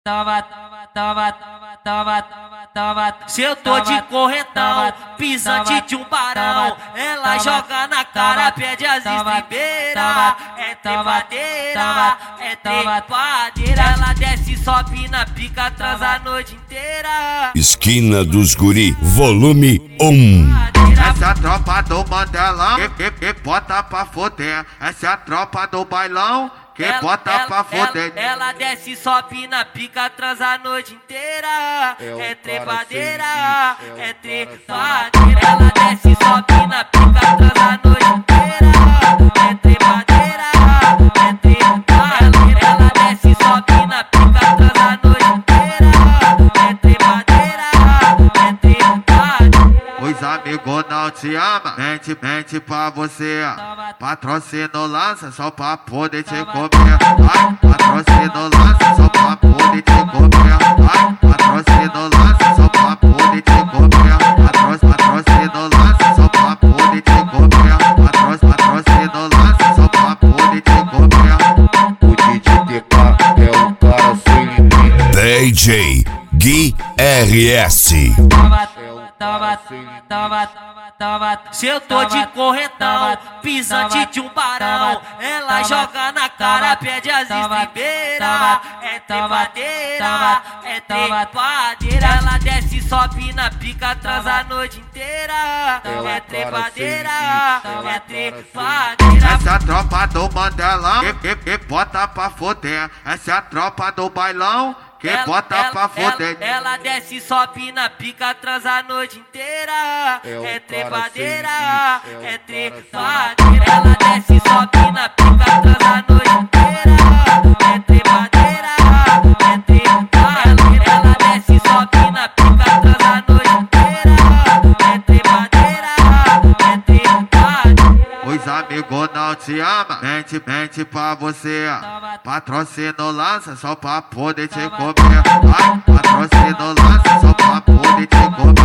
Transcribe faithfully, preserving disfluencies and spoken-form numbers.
tava, tava, tava, tava. Se eu tô de correntão, pisante de um barão, ela joga na cara, pede as estribeiras. É trepadeira, é trepadeira. Ela desce, sobe na pica, transa a noite inteira. Esquina dos Guri, volume um. Essa é a tropa do Mandelão, que, que, que bota pra foder. Essa é a tropa do bailão, que ela, bota ela, pra foder. Ela, ela desce, sobe na pica, transa a noite inteira. É, é trepadeira, é, é trepadeira. Ela desce, sobe na pica, transa a noite inteira. É trepadeira, é trepadeira. Ela desce, sobe na pica, transa a noite inteira. É trepadeira, é trepadeira. Os amigos não te amam, mente, mente pra você. Patrocínio lança só pra poder te comer. Ai, patrocínio lança só pra poder te comer. Ai, patrocínio lança só pra poder te comer. Patro, patrocínio lança só pra poder te comer. Patro, patrocínio lança só pra poder te comer. O D J T K é o cara sem limite. D J Gui R S. Tava, tava, tava. Se eu tô de correntão, pisante de um barão, ela joga na cara, pede as estribeiras. É trepadeira, é trepadeira. Ela desce, sobe na pica, transa a noite inteira. É trepadeira, é trepadeira. Essa é a tropa do Mandelão, que, que, que bota pra foder. Essa é a tropa do bailão, que ela, bota ela, pra foder. Ela, ela desce, sobe na pica, transa a noite inteira. É, é trepadeira, é, é trepadeira. Ela desce, sobe na pica, transa a noite inteira. É trepadeira, é trepadeira. Ela desce, sobe na pica, transa a noite inteira. É trepadeira, é trepadeira. Os amigos não te amam, mente, mente pra você. Patrocínio lança só pra poder te comer. Ai, patrocínio lança só pra poder te comer.